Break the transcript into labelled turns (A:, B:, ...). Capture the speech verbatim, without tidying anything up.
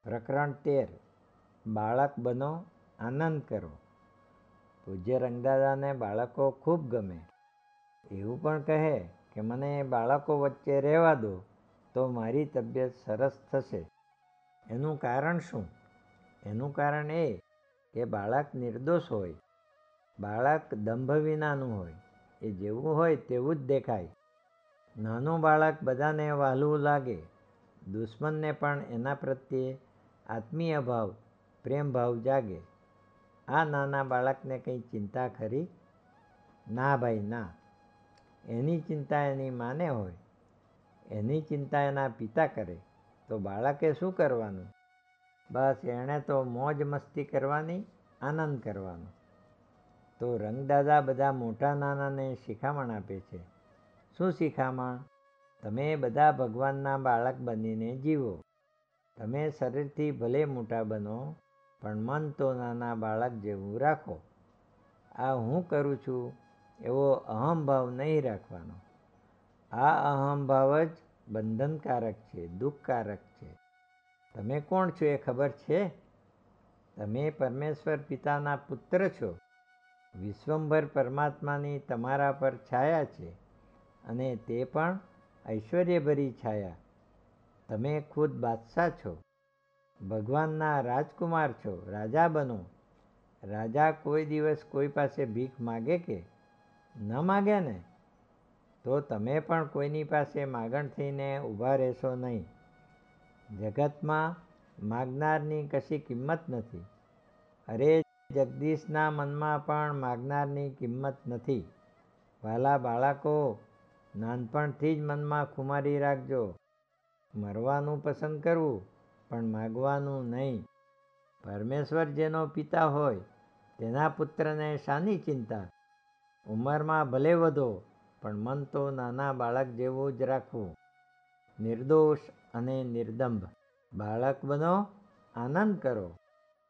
A: પ્રકરણ તેર. બાળક બનો, આનંદ કરો. પૂજ્ય રંગદાદાને બાળકો ખૂબ ગમે. એવું પણ કહે કે મને બાળકો વચ્ચે રહેવા દો તો મારી તબિયત સરસ થશે. એનું કારણ શું? એનું કારણ એ કે બાળક નિર્દોષ હોય, બાળક દંભ વિનાનું હોય, એ જેવું હોય તેવું જ દેખાય. નાનું બાળક બધાને વહાલું લાગે, દુશ્મનને પણ એના પ્રત્યે આત્મીય ભાવ, પ્રેમ ભાવ જાગે. આ નાના બાળકને કંઈ ચિંતા ખરી? ના ભાઈ ના. એની ચિંતા એની માને હોય, એની ચિંતા એના પિતા કરે તો બાળકે શું કરવાનું? બસ એણે તો મોજ મસ્તી કરવાની, આનંદ કરવાનો. તો રંગદાદા બધા મોટા નાનાને શિખામણ આપે છે. શું શિખામણ? તમે બધા ભગવાનના બાળક બનીને જીવો. તમે શરીરથી ભલે મોટા બનો, પણ મન તો નાના બાળક જેવું રાખો. આ હું કરું છું એવો અહંભાવ નહીં રાખવાનો. આ અહંભાવ જ બંધનકારક છે, દુઃખકારક છે. તમે કોણ છો એ ખબર છે? તમે પરમેશ્વર પિતાના પુત્ર છો. વિશ્વંભર પરમાત્માની તમારા પર છાયા છે, અને તે પણ ઐશ્વર્યભરી છાયા. તમે ખુદ બાદશાહ છો, ભગવાનના રાજકુમાર છો. રાજા બનો. રાજા કોઈ દિવસ કોઈ પાસે ભીખ માગે કે? ન માગે ને? તો તમે પણ કોઈની પાસે માગણ થઈને ઊભા રહેશો નહીં. જગતમાં માગનારની કશી કિંમત નથી. અરે જગદીશના મનમાં પણ માગનારની કિંમત નથી. વહાલા બાળકો, નાનપણથી જ મનમાં ખુમારી રાખજો. મરવાનું પસંદ કરવું, પણ માગવાનું નહીં. પરમેશ્વર જેનો પિતા હોય તેના પુત્રને શાની ચિંતા? ઉંમરમાં ભલે વધો, પણ મન તો નાના બાળક જેવું જ રાખવું. નિર્દોષ અને નિર્દંભ બાળક બનો, આનંદ કરો.